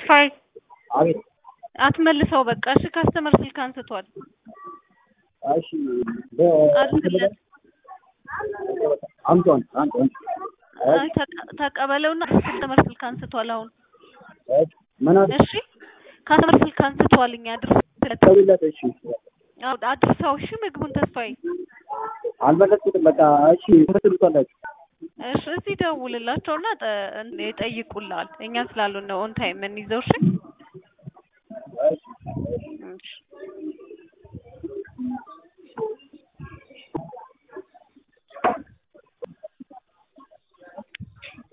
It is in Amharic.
ተስፋዬ አቤት አትመልሰው በቃ እሺ ካስተመር ስልክ አንስቷል እሺ አድርግለት አንቶን ተቀበለውና ካስተመር ስልክ አንስቷል አሁን ምን አለ እሺ ካስተመር ስልክ አንስቷል እኛ አድርግለት እሺ አድርሰው እሺ ምግቡን ተስፋዬ አልመለስኩትም በቃ እሺ ትልቷላችሁ እሺ እዚህ ደውልላቸውና ይጠይቁልሃል እኛ ስላሉን ነው ኦን ታይም እንይዘው እሺ